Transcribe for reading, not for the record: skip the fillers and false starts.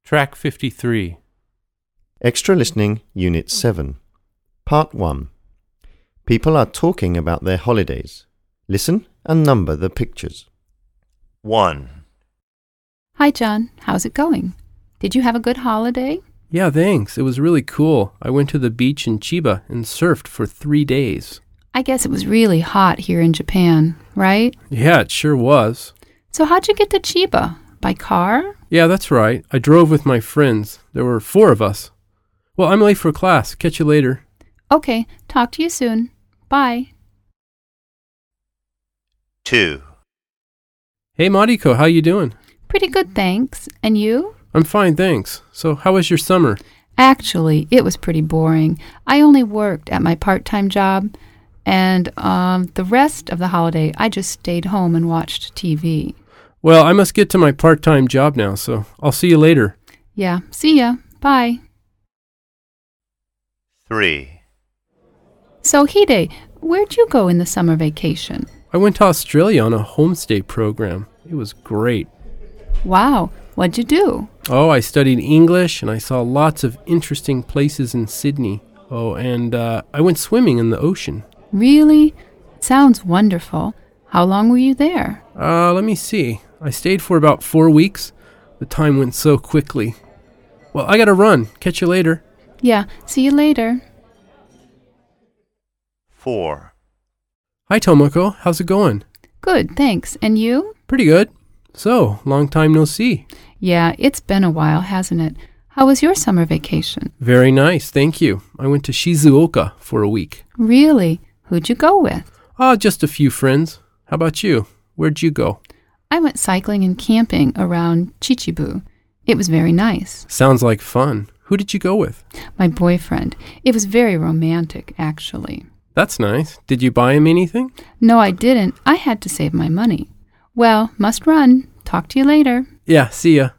Track 53. Extra Listening, Unit 7. Part 1. People are talking about their holidays. Listen and number the pictures. 1. Hi, John. How's it going? Did you have a good holiday? Yeah, thanks. It was really cool. I went to the beach in Chiba and surfed for 3 days. I guess it was really hot here in Japan, right? Yeah, it sure was. So how'd you get to Chiba? By car? Yeah, that's right. I drove with my friends. There were 4 of us. Well, I'm late for class. Catch you later. Okay, talk to you soon. Bye. 2. Hey, Mariko, how you doing? Pretty good, thanks. And you? I'm fine, thanks. So, how was your summer? Actually, it was pretty boring. I only worked at my part-time job, and the rest of the holiday, I just stayed home and watched TV. Well, I must get to my part-time job now, so I'll see you later. Yeah, see ya. Bye. 3. So, Hide, where'd you go in the summer vacation? I went to Australia on a homestay program. It was great. Wow, what'd you do? Oh, I studied English, and I saw lots of interesting places in Sydney. Oh, and I went swimming in the ocean. Really? Sounds wonderful. How long were you there? Let me see. I stayed for about 4 weeks. The time went so quickly. Well, I gotta run. Catch you later. Yeah, see you later. 4. Hi, Tomoko. How's it going? Good, thanks. And you? Pretty good. So, long time no see. Yeah, it's been a while, hasn't it? How was your summer vacation? Very nice, thank you. I went to Shizuoka for a week. Really? Who'd you go with? Just a few friends. How about you? Where'd you go? I went cycling and camping around Chichibu. It was very nice. Sounds like fun. Who did you go with? My boyfriend. It was very romantic, actually. That's nice. Did you buy him anything? No, I didn't. I had to save my money. Well, must run. Talk to you later. Yeah, see ya.